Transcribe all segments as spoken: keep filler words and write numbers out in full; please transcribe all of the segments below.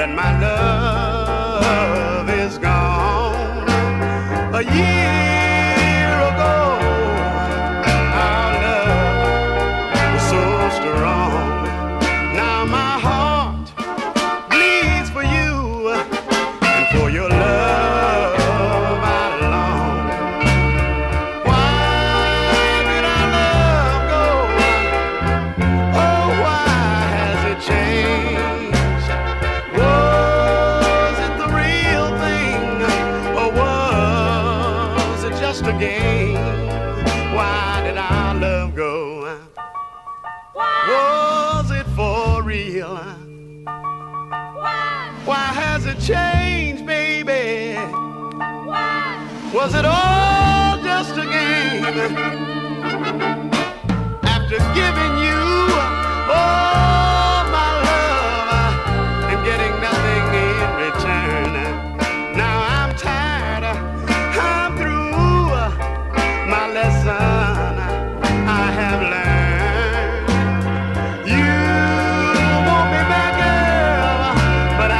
that my love is gone. A year ago, our love was so strong. Now my heart bleeds for you and for your love I long. Why did our love go? Oh, why has it changed? Was it the real thing, or was it just a game? Why did our love go? Was it for real? Why has it changed, baby? Was it all just a game? After giving you all my love and getting nothing in return, now I'm tired, I'm through. My lesson I have learned. You want me back, girl, but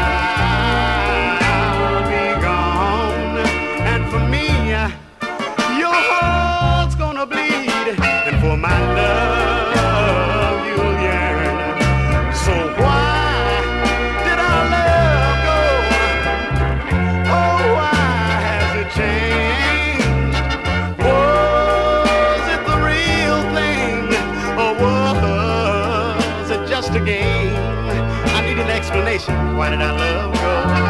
I'll be gone. And for me, your heart's gonna bleed, and for my love you'll yearn. So why did our love go? Oh, why has it changed? Was it the real thing, or was it just a game? I need an explanation. Why did our love go?